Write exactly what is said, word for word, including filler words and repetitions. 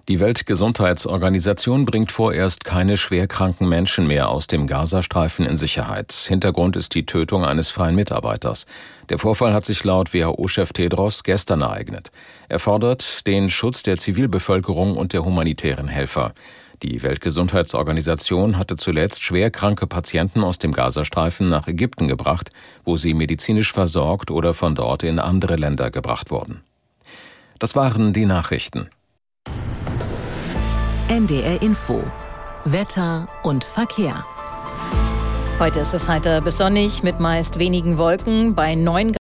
Die Weltgesundheitsorganisation bringt vorerst keine schwerkranken Menschen mehr aus dem Gazastreifen in Sicherheit. Hintergrund ist die Tötung eines freien Mitarbeiters. Der Vorfall hat sich laut W H O-Chef Tedros gestern ereignet. Er fordert den Schutz der Zivilbevölkerung und der humanitären Helfer. Die Weltgesundheitsorganisation hatte zuletzt schwerkranke Patienten aus dem Gazastreifen nach Ägypten gebracht, wo sie medizinisch versorgt oder von dort in andere Länder gebracht wurden. Das waren die Nachrichten. N D R Info. Wetter und Verkehr. Heute ist es heiter bis sonnig mit meist wenigen Wolken bei neun Grad.